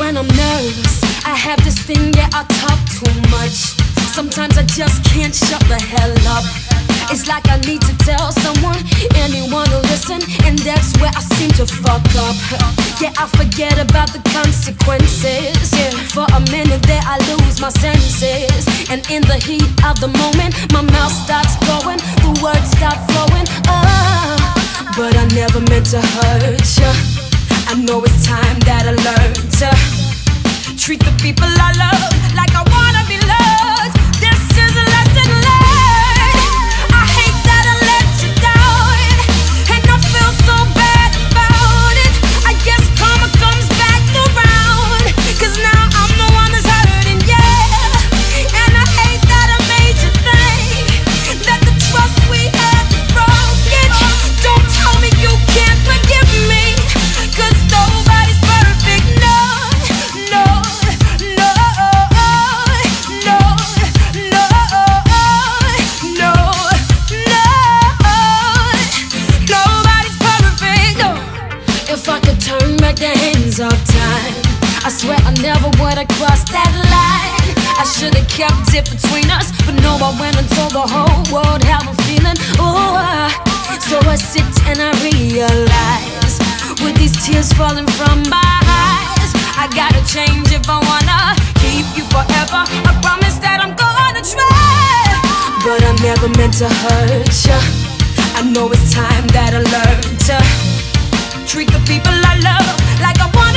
When I'm nervous, I have this thing, yeah, I talk too much. Sometimes I just can't shut the hell up. It's like I need to tell someone, anyone to listen, and that's where I seem to fuck up. Yeah, I forget about the consequences. Yeah, for a minute there I lose my senses, and in the heat of the moment, my mouth starts going, the words start flowing. But I never meant to hurt ya. I know it's time that I learn to treat the people I love like I wanna be loved. This is a lesson learned. I hate that I let you down, and I feel so bad about it. I guess karma comes back around, 'cause now I'm the one that's hurting, yeah. And I hate that I made you think that the trust we had is broken. Don't tell me you can't forgive me, 'cause nobody's perfect, no, no, no, no, no, no, no. Nobody's perfect, no. If I could turn back the hands of time, I swear I never would have crossed that line. I should have kept it between us, but no, I went and told the whole world how I'm feeling. Oh, so I sit and I realize, with these tears falling from my eyes, I gotta change if I wanna keep you forever. I promise that I'm gonna try, but I never meant to hurt ya. I know it's time that I learn to treat the people I love like I want